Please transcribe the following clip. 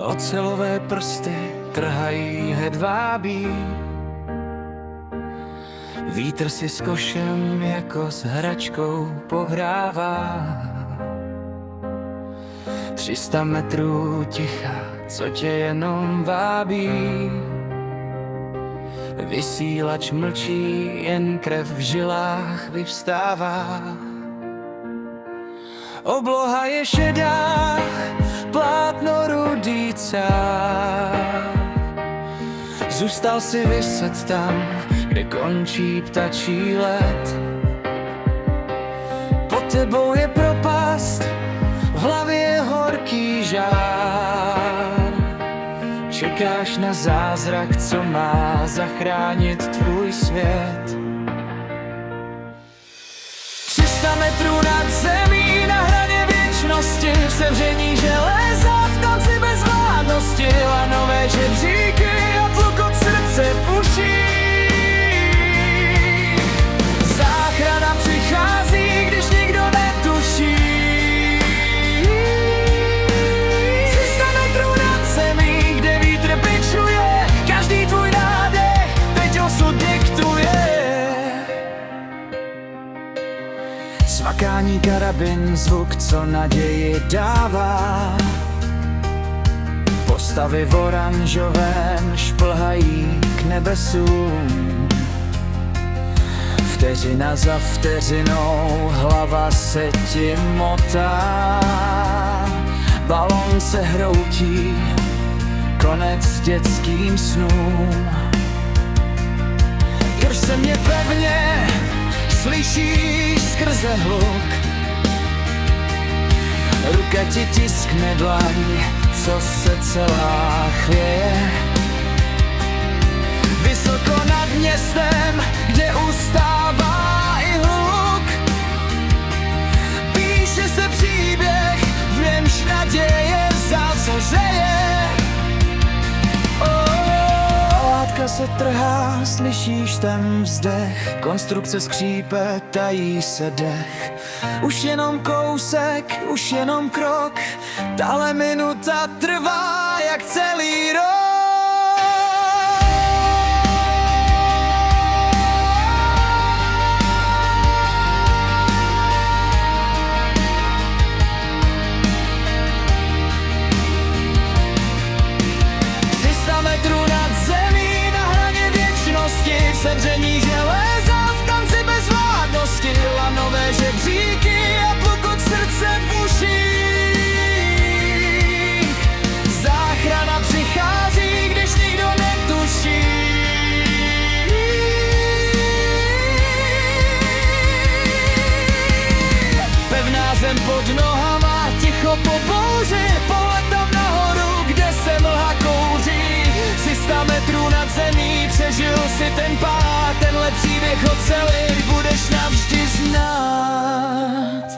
Ocelové prsty trhají hedvábí. Vítr si s košem jako s hračkou pohrává. 300 metrů ticha, co tě jenom vábí. Vysílač mlčí, jen krev v žilách vyvstává. Obloha je šedá, plátno rudý cár. Zůstal si viset tam, kde končí ptačí let. Pod tebou je propast, v hlavě je horký žár. Čekáš na zázrak, co má zachránit tvůj svět. 300 metrů nad zemí, na hraně věčnosti, v sevření železa, v tanci bezvládnosti, lanové žebříky a tlukot srdce v uších. Záchrana přichází, když nikdo netuší. 300 metrů nad zemí, kde vítr bičuje, každý tvůj nádech teď osud diktuje. Cvakání karabin, zvuk, co naději dává. Postavy v oranžovém šplhají k nebesům. Vteřina za vteřinou hlava se ti motá. Balon se hroutí, konec dětským snům. Drž se mě pevně, slyšíš skrze hluk. Ruka ti tiskne dlaň, co se celá chvěje. Vysoko nad městem, kde ustává i hluk. Píše se příběh, v němž naděje zazořeje. Látka se trhá, slyšíš ten vzdech. Konstrukce skřípe, tají se dech. Už jenom kousek, už jenom krok, tahle minuta trvá jak celý rok. Sevření železa, v tanci bezvládnosti, lanové žebříky a tlukot srdce v uších. Záchrana přichází, když nikdo netuší. Pevná zem pod nohama, ticho po bouři, pohled tam nahoru, kde se mlha kouří. 300 metrů nad zemí, přežil si ten pád, tenhle příběh ocelit budeš navždy znát.